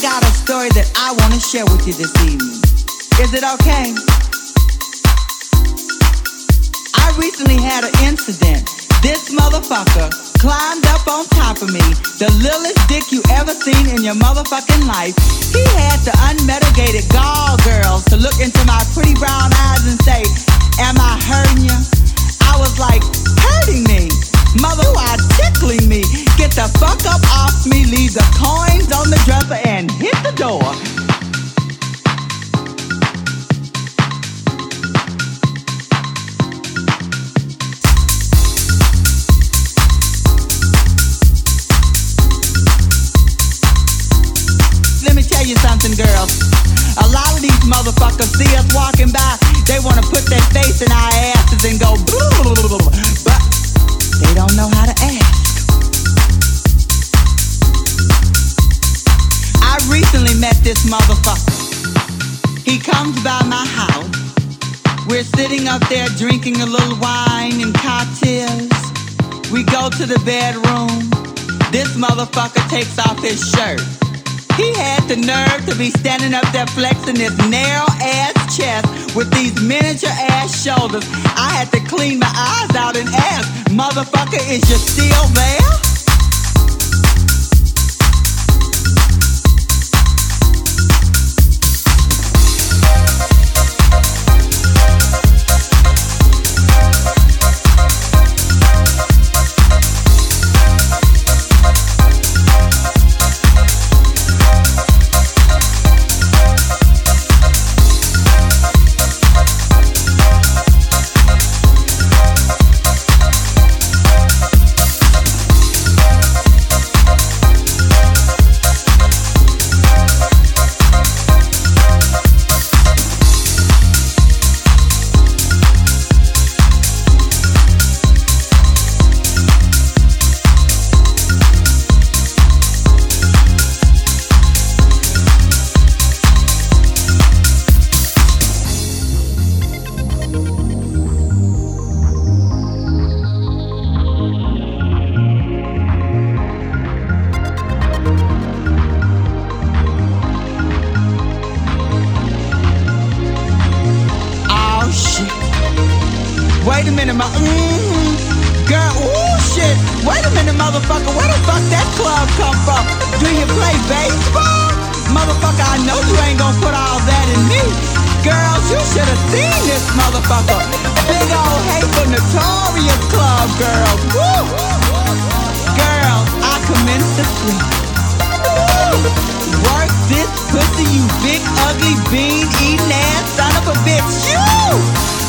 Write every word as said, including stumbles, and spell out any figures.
got a story that I want to share with you this evening. Is it okay? I recently had an incident. This motherfucker climbed up on top of me, the littlest dick you ever seen in your motherfucking life. He had the unmitigated gall, girls, to look into my pretty brown eyes and say, am I hurting you? I was like, hurting me? Mother, you are tickling me. Get the fuck up off me, leave the coins on the dresser and hit the door. Let me tell you something, girls. A lot of these motherfuckers see us walking by, they wanna put their face in our asses and go blah, but they don't know how to ask. I recently met this motherfucker. He comes by my house. We're sitting up there drinking a little wine and cocktails. We go to the bedroom. This motherfucker takes off his shirt. He had the nerve to be standing up there flexing his narrow ass chest with these miniature ass shoulders. I had to clean my eyes out and ask, motherfucker, is you still there? Wait a minute, my mm-hmm. Girl, ooh shit. Wait a minute, motherfucker, where the fuck that club come from? Do you play baseball? Motherfucker, I know you ain't gonna put all that in me. Girls, you should have seen this motherfucker. Big old hateful notorious club girls. Woo! Girls, I commence to sleep. Woo! Work this pussy, you big ugly bean eating ass son of a bitch. You!